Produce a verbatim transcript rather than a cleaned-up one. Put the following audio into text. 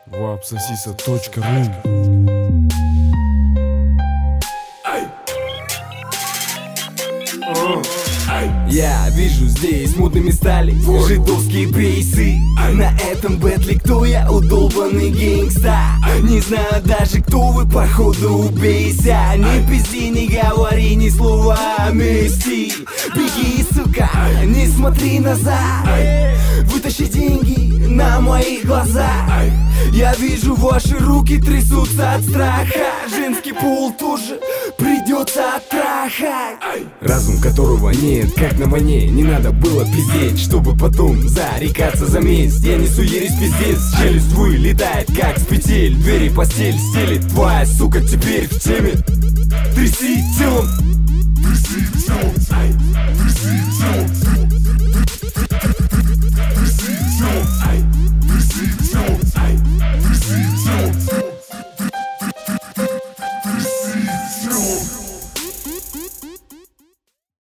вапсосиса точка ру. Я вижу здесь мутными стали жидовские бейсы. На этом бэтле кто я? Удолбанный гейнгста. Не знаю даже кто вы, походу убейся. Не пизди, не говори ни слова о мести. Беги, сука, не смотри назад. Вытащи деньги на моих глазах. Я вижу, ваши руки трясутся от страха. Женский пол тоже придется оттрахать. Разум которого нет, как на войне. Не надо было пиздеть, чтобы потом зарекаться за месть. Я несу ересь пиздец, челюсть вылетает как с петель. Двери постель стелит, твоя сука теперь в теме. Тряси телом, тряси телом, тряси телом.